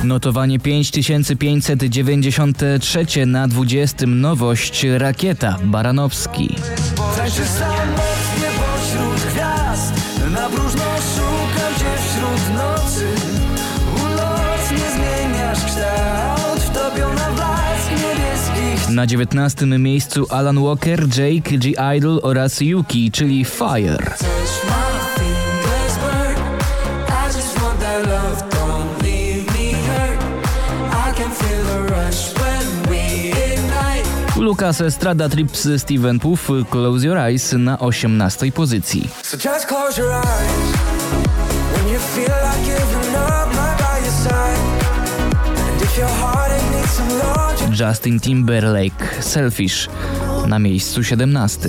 Notowanie 5593 na 20. Nowość Rakieta Baranowski. Tańczysz samotnie pośród gwiazd, na próżno szukam cię wśród nocy. Ulotnie zmieniasz kształt, wtopiona w blask niebieskich. Na 19. miejscu Alan Walker, Jake, G-Idol oraz Yuki, czyli Fire. Lucas Estrada, Trips, Steven Puff, Close Your Eyes na 18. pozycji. Justin Timberlake, Selfish na miejscu 17.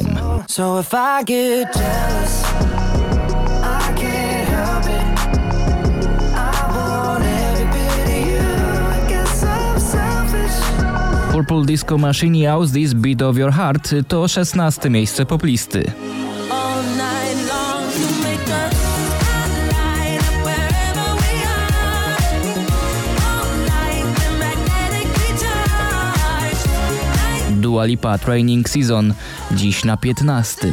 Purple Disco Machine i House This Beat of Your Heart to 16. miejsce poplisty. Dua Lipa, Training Season, dziś na 15.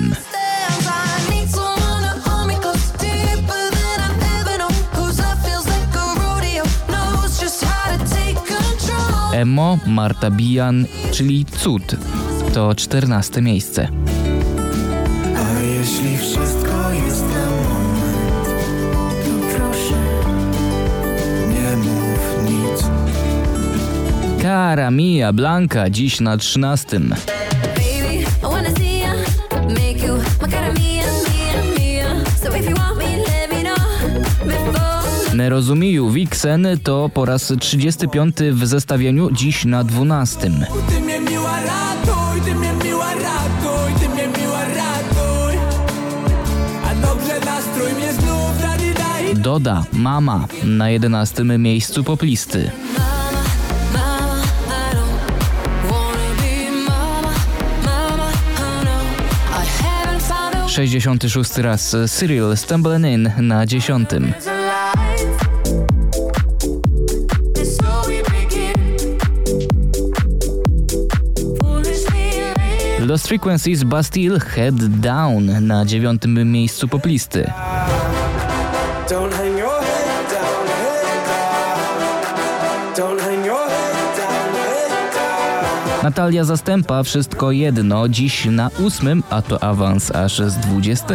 Emo, Marta Bijan, czyli Cud, to 14. miejsce. A jeśli wszystko jest na moment, to proszę, nie mów nic. Cara Mia Blanca, dziś na 13. Nerozumiju Vixen to po raz 35. w zestawieniu, dziś na 12. Ty mnie miła ratuj, ty mnie miła ratuj, ty mnie miła ratuj. A dobrze nastrój mnie znów daj. Doda, Mama na 11. miejscu poplisty. 66. raz Cyril, Stumbling In na 10. Lost Frequencies, Bastille, Head Down na 9. miejscu poplisty. Natalia Zastępa, Wszystko Jedno, dziś na 8, a to awans aż z 20.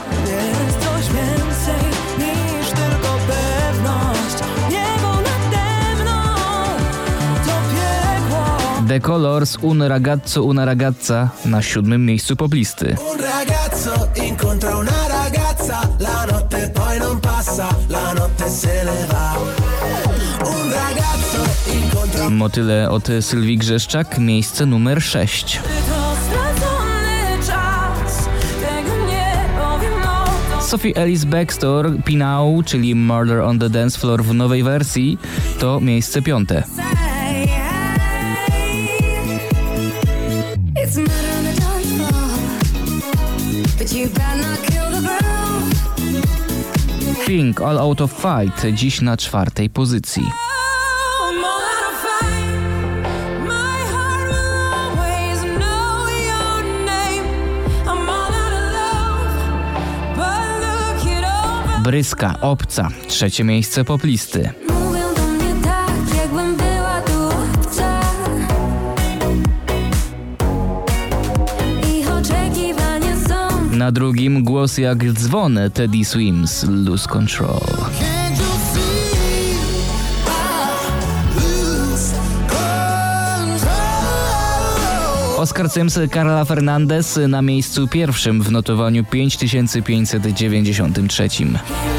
The Colors, Un ragazzo, una ragazza na 7. miejscu poplisty. Un ragazzo incontra una ragazza, la notte poi non passa, la notte se ne va. Un ragazzo incontra... Motyle od Sylwii Grzeszczak, miejsce numer 6. Sophie Ellis Bextor, Pinau, czyli Murder on the Dance Floor w nowej wersji, to miejsce 5. Pink, All Out of Fight, dziś na 4. pozycji. Bryska, Obca, 3. miejsce poplisty. Na 2. głos jak dzwon, Teddy Swims, Lose Control. Oscar Sims, Carla Fernandez na miejscu 1 w notowaniu 5593.